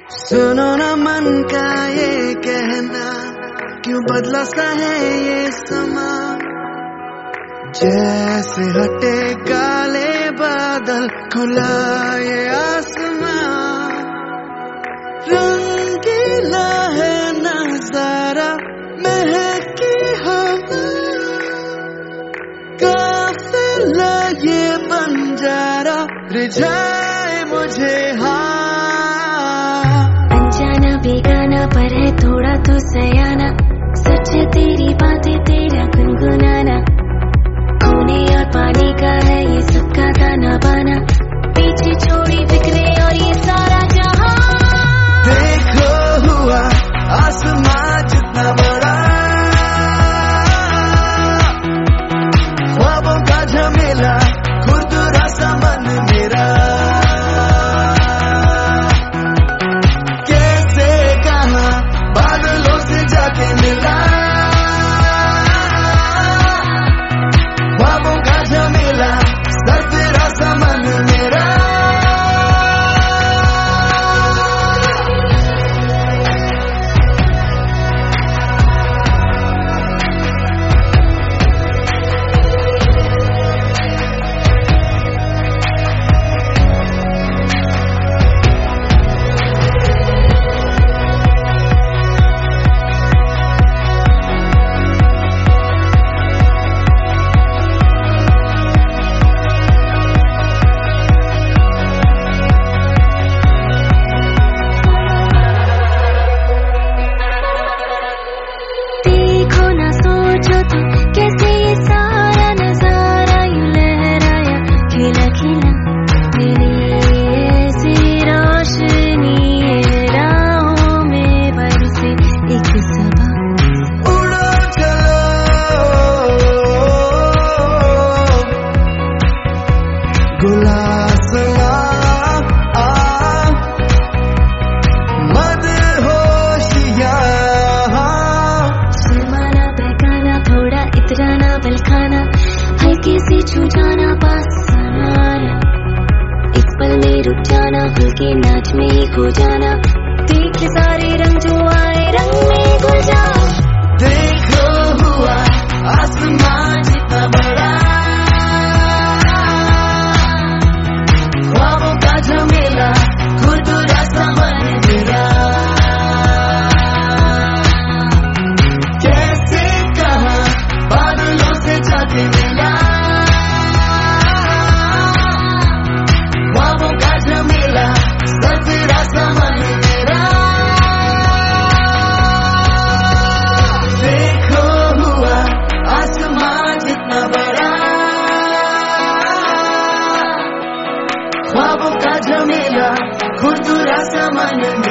सुनो ना मन का ये कहना, क्यों बदला सा है ये समा। जैसे हटे काले बादल, खुला ये आसमां। रंगीला है नजारा, महकी हवा। काफिला ये बंजारा, रिझाए मुझे अनजाना बेगाना पर है थोड़ा तो सयाना। सच तेरी बातें तेरा गुनगुनाना। खूने और पानी का है ये सबका ताना बाना। पीछे छोड़ी फिक्रे और ये सारा जहां। देखो हुआ आसमां जितना बड़ा, ख्वाबों का झमेला, खुरदुरा सा मन मेरा। कैसे कहां बादलों से जाके मिला, ख्वाबों का झमेला, सरफिरा सा मन मेरा। कैसे ये सारा नजारा यूं लहराया, खिला खिला मेरी ऐसी रोशनी राहों में बरसे एक सबा। उड़ो चलो गुलासला इतराना बलखाना, हल्के से छू जाना, पास आना। एक पल में रुक जाना, हल्के नाच में ही खो जाना। देख सारे रंग जो आए, रंग में घुल जा। देखो हुआ आसमां जितना बड़ा, ख्वाबों का झमेला, खुरदुरा सा मन मेरा। जाके मिला, ख्वाबों का झमेला, सरफिरा सा मन मेरा। देखो हुआ आसमां जितना बड़ा, ख्वाबों का झमेला, खुरदुरा सा मन